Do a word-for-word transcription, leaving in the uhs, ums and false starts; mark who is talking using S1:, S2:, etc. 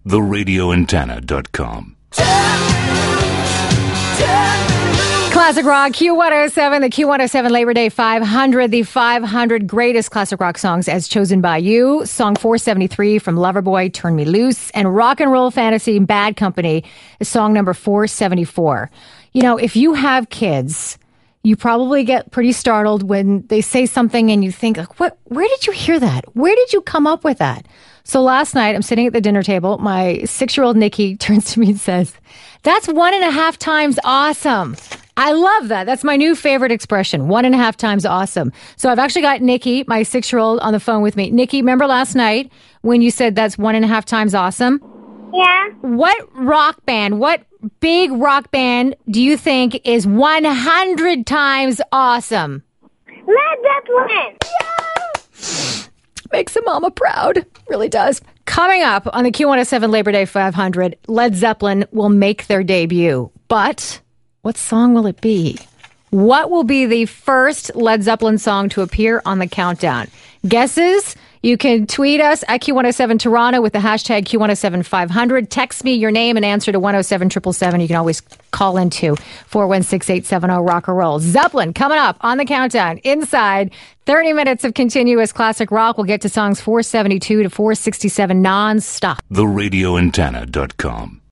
S1: the radio antenna dot com.
S2: Classic Rock, Q one oh seven, the Q one oh seven Labor Day five hundred, the five hundred greatest classic rock songs as chosen by you. Song four seventy-three from Loverboy, Turn Me Loose, and Rock and Roll Fantasy, Bad Company is song number four seventy-four. You know, if you have kids, you probably get pretty startled when they say something and you think, like, what? Where did you hear that? Where did you come up with that? So last night, I'm sitting at the dinner table. My six-year-old Nikki turns to me and says, that's one and a half times awesome. I love that. That's my new favorite expression, one and a half times awesome. So I've actually got Nikki, my six-year-old, on the phone with me. Nikki, remember last night when you said that's one and a half times awesome?
S3: Yeah.
S2: What rock band, what big rock band do you think is one hundred times awesome?
S3: Led Zeppelin.
S2: Makes a mama proud. Really does. Coming up on the Q one oh seven Labor Day five hundred, Led Zeppelin will make their debut. But what song will it be? What will be the first Led Zeppelin song to appear on the countdown? Guesses? You can tweet us at Q one oh seven Toronto with the hashtag Q one oh seven five hundred. Text me your name and answer to one oh seven seven seven seven. You can always call into four one six, eight seven zero rock or roll. Zeppelin coming up on the countdown. Inside thirty minutes of continuous classic rock. We'll get to songs four seventy-two to four sixty-seven non-stop.
S1: the radio antenna dot com.